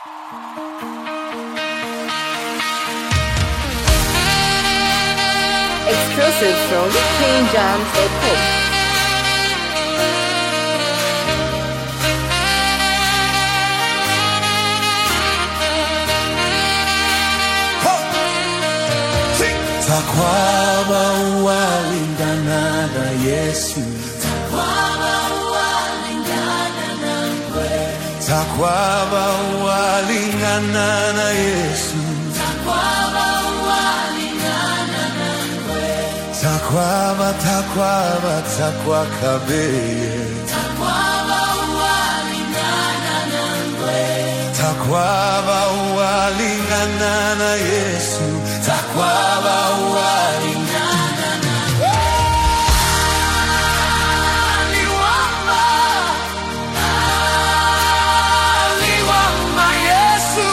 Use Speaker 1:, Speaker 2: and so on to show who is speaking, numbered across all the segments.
Speaker 1: Exclusive from KingJams.com.
Speaker 2: Takwaba walingana na Yesu,
Speaker 3: Takwaba walingana na Nkwe,
Speaker 2: takwaba walingana na Yesu,
Speaker 3: Takwaba walingana na Nkwe,
Speaker 2: takwaba takwakabeye,
Speaker 3: Takwaba walingana na Nkwe,
Speaker 2: takwaba walingana na Yesu, takwaba walingana na Aliwama Yesu,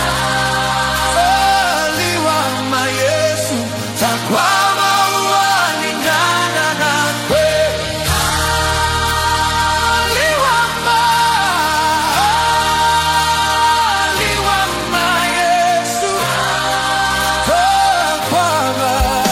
Speaker 2: aliwama Yesu, takwaba walingana na Nkwe, aliwama Yesu, takwaba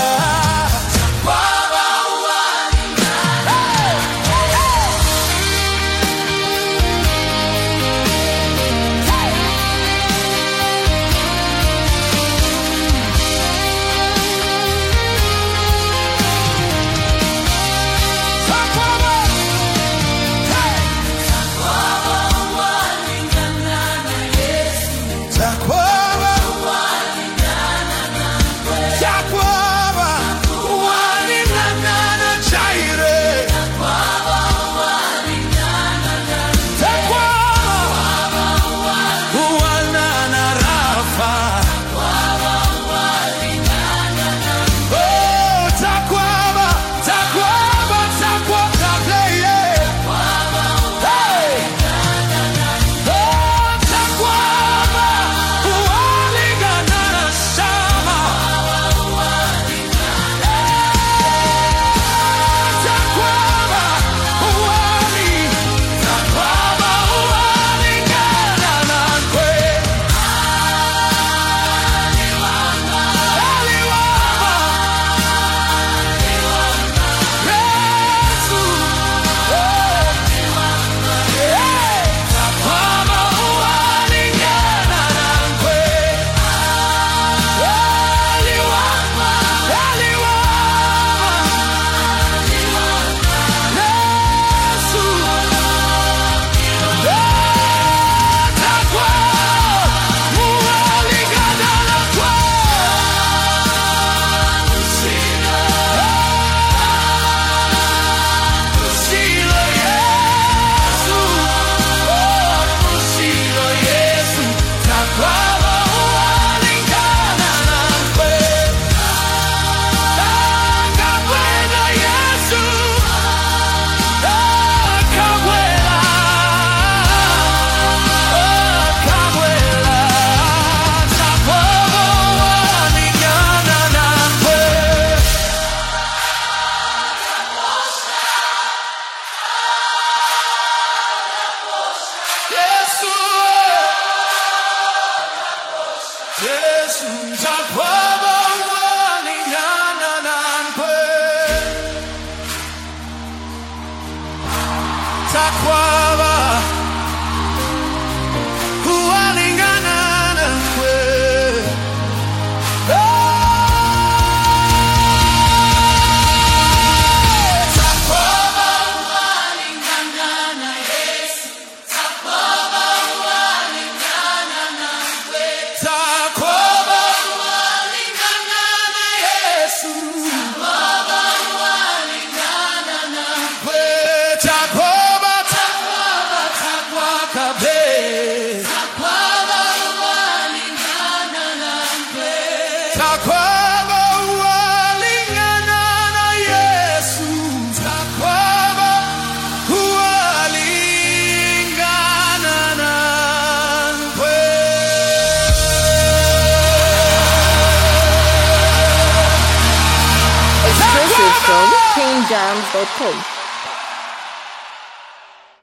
Speaker 2: Yesu, takwaba walingana na Nkwe, takwaba walingana na Nkwe, takwaba
Speaker 3: walingana na Yesu, Takwaba walingana na Nkwe,
Speaker 2: takwaba walingana na Yesu,
Speaker 3: Takwaba walingana na
Speaker 2: Nkwe, takwaba takwakabeye,
Speaker 3: Takwaba walingana na Nkwe,
Speaker 2: takwaba walingana na Yesu, takwaba walingana na Nkwe.
Speaker 1: Exclusive from KingJams.com.